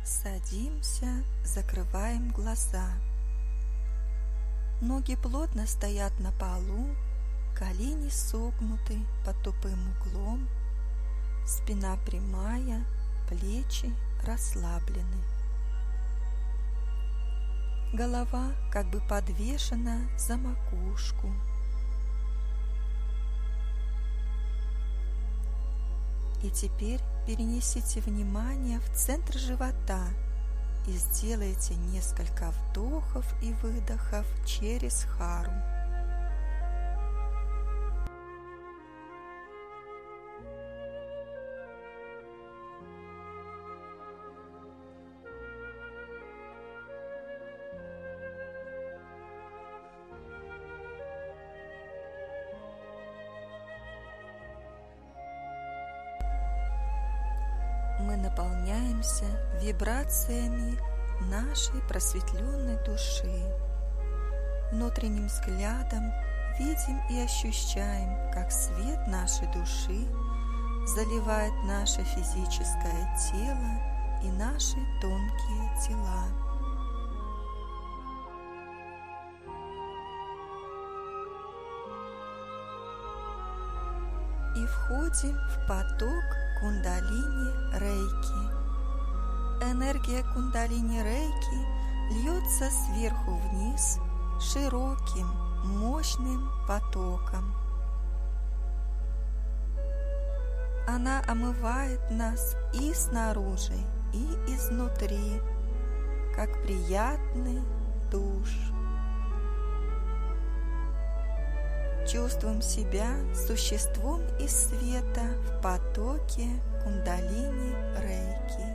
Садимся, закрываем глаза. Ноги плотно стоят на полу, колени согнуты под тупым углом, спина прямая, плечи расслаблены. Голова как бы подвешена за макушку. И теперь перенесите внимание в центр живота и сделайте несколько вдохов и выдохов через хару. Мы наполняемся вибрациями нашей просветленной души. Внутренним взглядом видим и ощущаем, как свет нашей души заливает наше физическое тело и наши тонкие тела. И входим в поток кундалини-рейки. Энергия кундалини-рейки льется сверху вниз широким, мощным потоком. Она омывает нас и снаружи, и изнутри, как приятный душ. Чувствуем себя существом из света в потоке кундалини-рейки.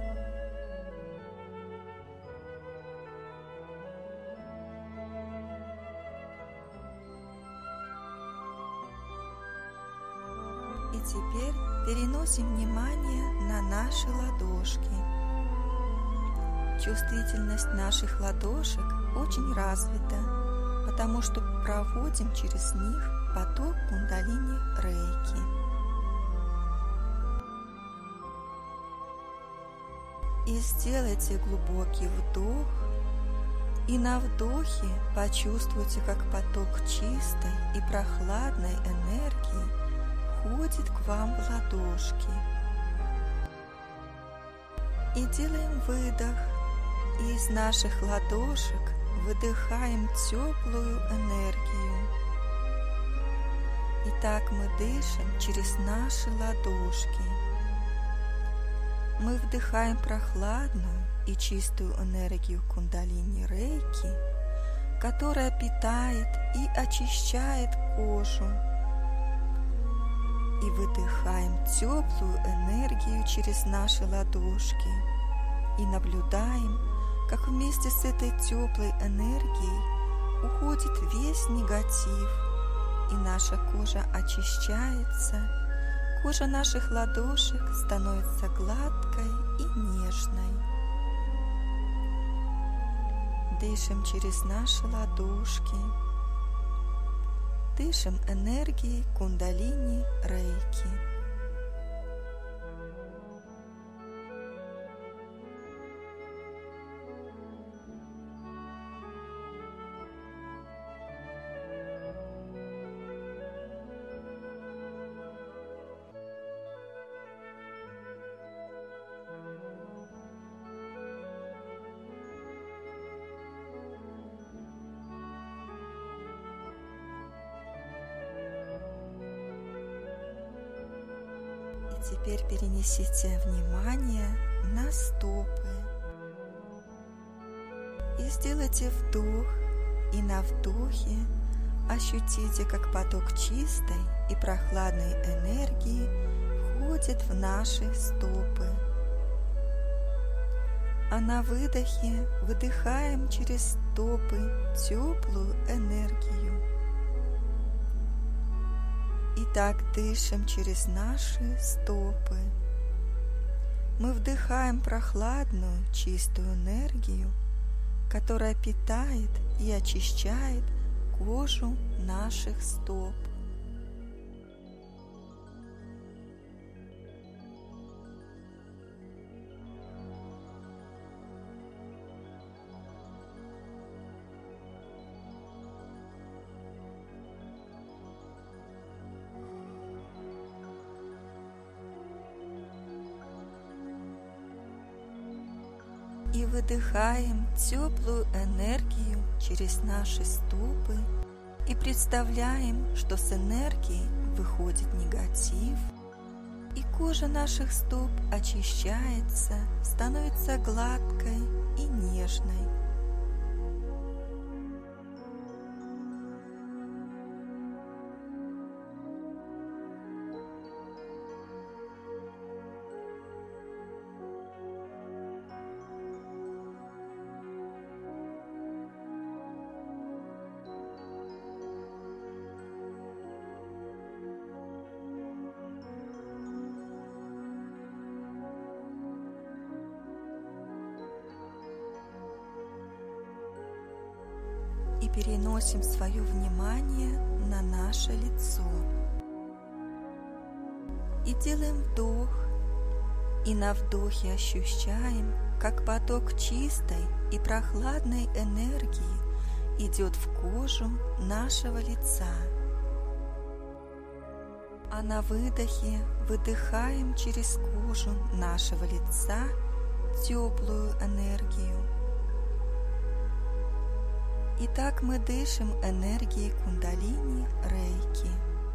И теперь переносим внимание на наши ладошки. Чувствительность наших ладошек очень развита, потому что проводим через них поток кундалини-рейки. И сделайте глубокий вдох, и на вдохе почувствуйте, как поток чистой и прохладной энергии входит к вам в ладошки. И делаем выдох, и из наших ладошек выдыхаем теплую энергию. И так мы дышим через наши ладошки. Мы вдыхаем прохладную и чистую энергию кундалини-рейки, которая питает и очищает кожу. И выдыхаем теплую энергию через наши ладошки. И наблюдаем, как вместе с этой теплой энергией уходит весь негатив, и наша кожа очищается, кожа наших ладошек становится гладкой и нежной. Дышим через наши ладошки, дышим энергией кундалини-рейки. Теперь перенесите внимание на стопы и сделайте вдох, и на вдохе ощутите, как поток чистой и прохладной энергии входит в наши стопы. А на выдохе выдыхаем через стопы теплую энергию. И так дышим через наши стопы. Мы вдыхаем прохладную, чистую энергию, которая питает и очищает кожу наших стоп. выдыхаем теплую энергию через наши стопы и представляем, что с энергией выходит негатив, и кожа наших стоп очищается, становится гладкой и нежной. И переносим свое внимание на наше лицо. И делаем вдох, и на вдохе ощущаем, как поток чистой и прохладной энергии идет в кожу нашего лица. А на выдохе выдыхаем через кожу нашего лица теплую энергию. И так мы дышим энергией кундалини рейки.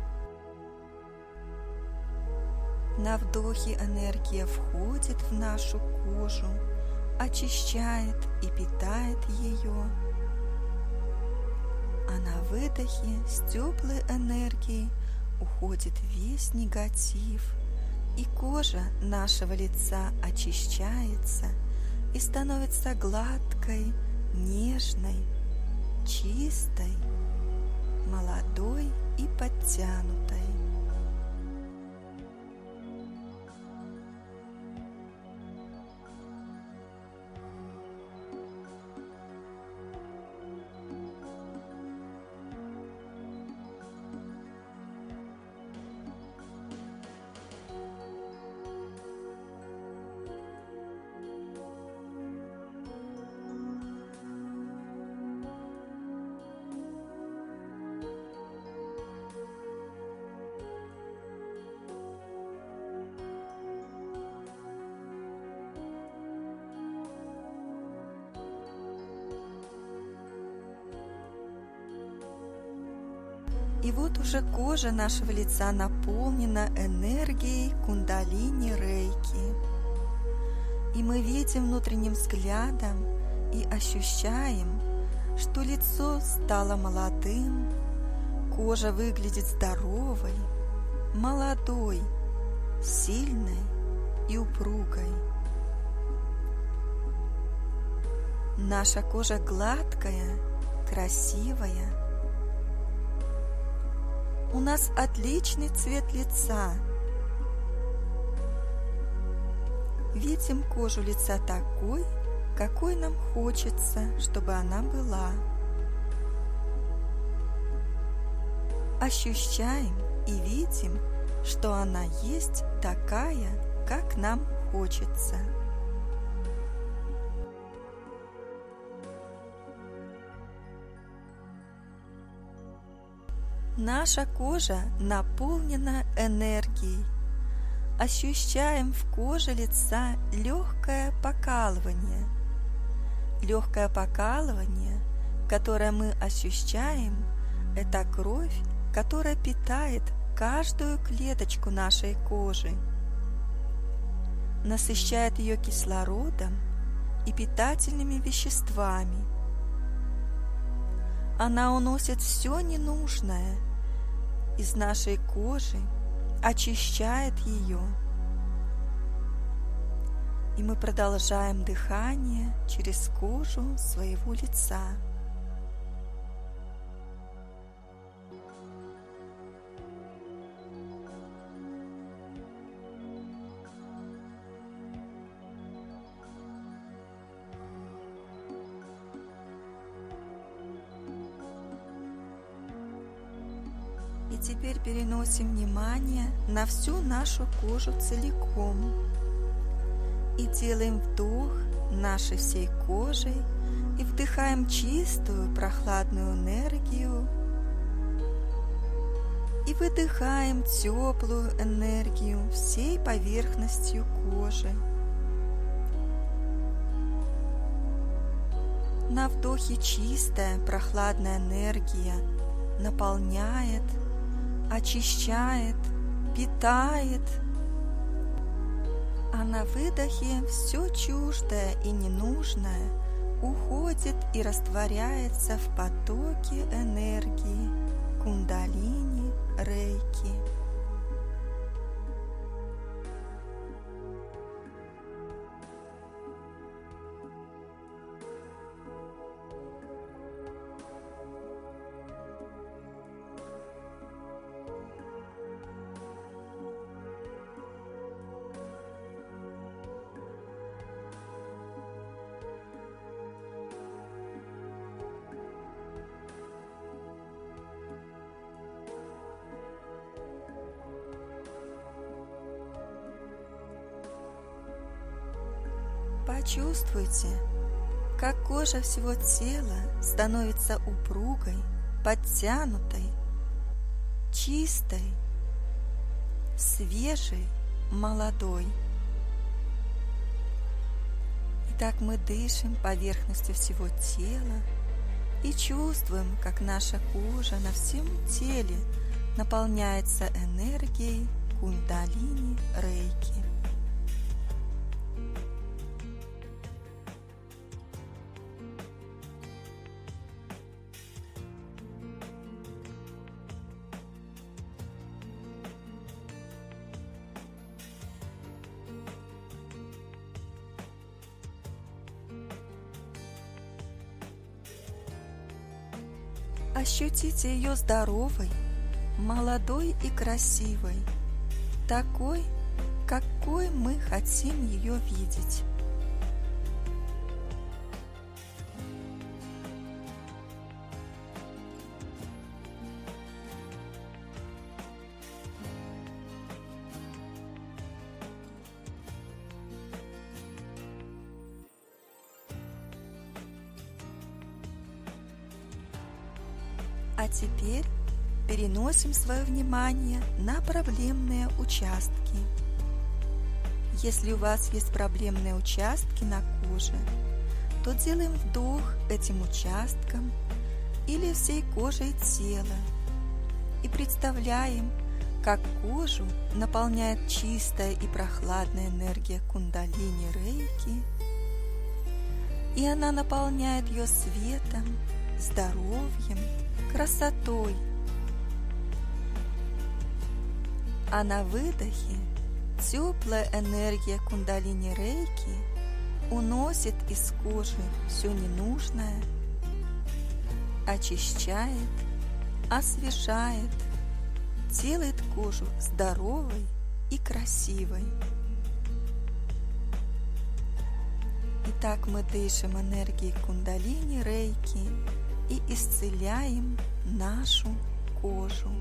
На вдохе энергия входит в нашу кожу, очищает и питает ее. А на выдохе с теплой энергией уходит весь негатив, и кожа нашего лица очищается и становится гладкой, нежной, чистой, молодой и подтянутой. И вот уже кожа нашего лица наполнена энергией кундалини рейки. И мы видим внутренним взглядом и ощущаем, что лицо стало молодым, кожа выглядит здоровой, молодой, сильной и упругой. Наша кожа гладкая, красивая. У нас отличный цвет лица. Видим кожу лица такой, какой нам хочется, чтобы она была. Ощущаем и видим, что она есть такая, как нам хочется. Наша кожа наполнена энергией. Ощущаем в коже лица легкое покалывание. Легкое покалывание, которое мы ощущаем, это кровь, которая питает каждую клеточку нашей кожи, насыщает ее кислородом и питательными веществами. Она уносит все ненужное из нашей кожи, очищает ее. И мы продолжаем дыхание через кожу своего лица. И теперь переносим внимание на всю нашу кожу целиком. И делаем вдох нашей всей кожей и вдыхаем чистую прохладную энергию. И выдыхаем теплую энергию всей поверхностью кожи. На вдохе чистая, прохладная энергия наполняет, очищает, питает, а на выдохе все чуждое и ненужное уходит и растворяется в потоке энергии кундалини рейки. Почувствуйте, как кожа всего тела становится упругой, подтянутой, чистой, свежей, молодой. Итак, мы дышим поверхностью всего тела и чувствуем, как наша кожа на всем теле наполняется энергией кундалини рейки. Ощутите ее здоровой, молодой и красивой, такой, какой мы хотим ее видеть. А теперь переносим свое внимание на проблемные участки. Если у вас есть проблемные участки на коже, то делаем вдох этим участком или всей кожей тела и представляем, как кожу наполняет чистая и прохладная энергия кундалини рейки, и она наполняет ее светом, здоровьем, красотой. А на выдохе теплая энергия кундалини рейки уносит из кожи все ненужное, очищает, освежает, делает кожу здоровой и красивой. Итак, мы дышим энергией кундалини рейки и исцеляем нашу кожу.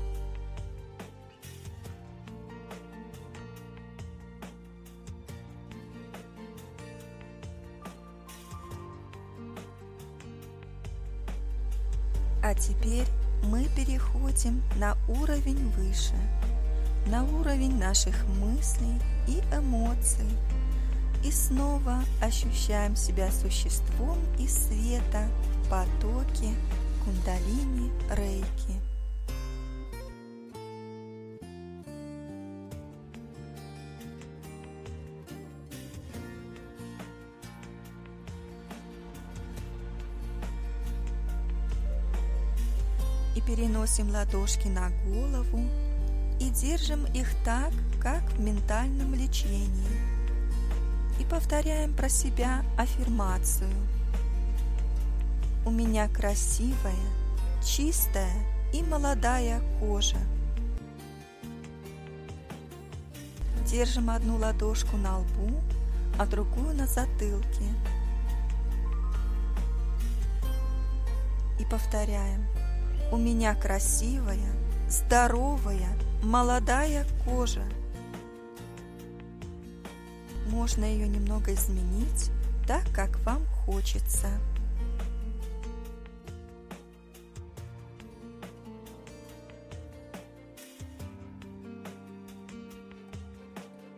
А теперь мы переходим на уровень выше, на уровень наших мыслей и эмоций, и снова ощущаем себя существом из света в потоке кундалини рейки. И переносим ладошки на голову и держим их так, как в ментальном лечении. И повторяем про себя аффирмацию. У меня красивая, чистая и молодая кожа. Держим одну ладошку на лбу, а другую на затылке. И повторяем. У меня красивая, здоровая, молодая кожа. Можно ее немного изменить так, как вам хочется.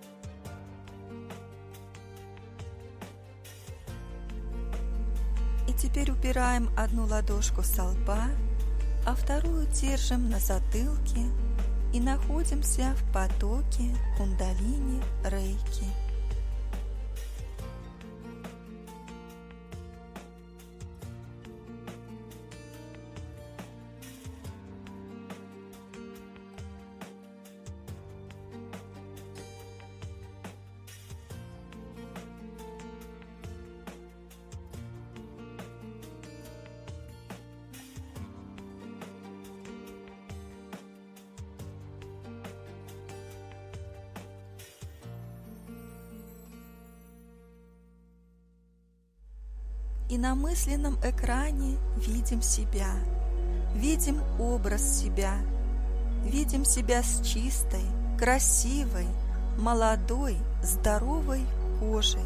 И Теперь убираем одну ладошку со лба, а вторую держим на затылке и находимся в потоке кундалини рейки. И на мысленном экране видим себя, видим образ себя, видим себя с чистой, красивой, молодой, здоровой кожей.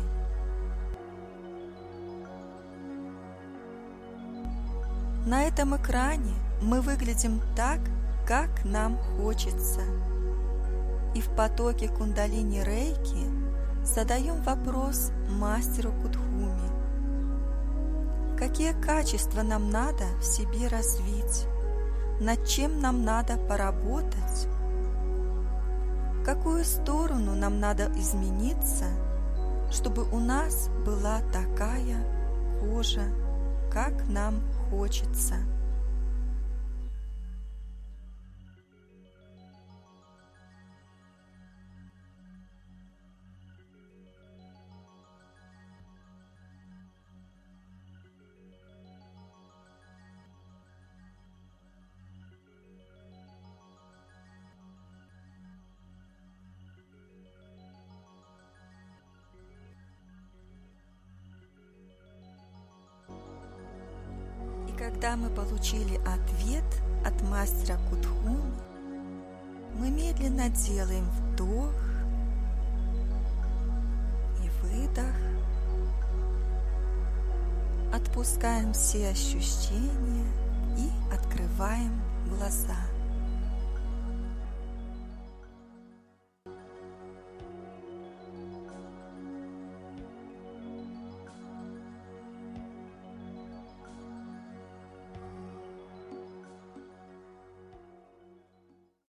На этом экране мы выглядим так, как нам хочется. И в потоке кундалини рейки задаем вопрос мастеру Кудхуми. Какие качества нам надо в себе развить? Над чем нам надо поработать? В какую сторону нам надо измениться, чтобы у нас была такая кожа, как нам хочется? Когда мы получили ответ от мастера Кудхуми, мы медленно делаем вдох и выдох, отпускаем все ощущения и открываем глаза.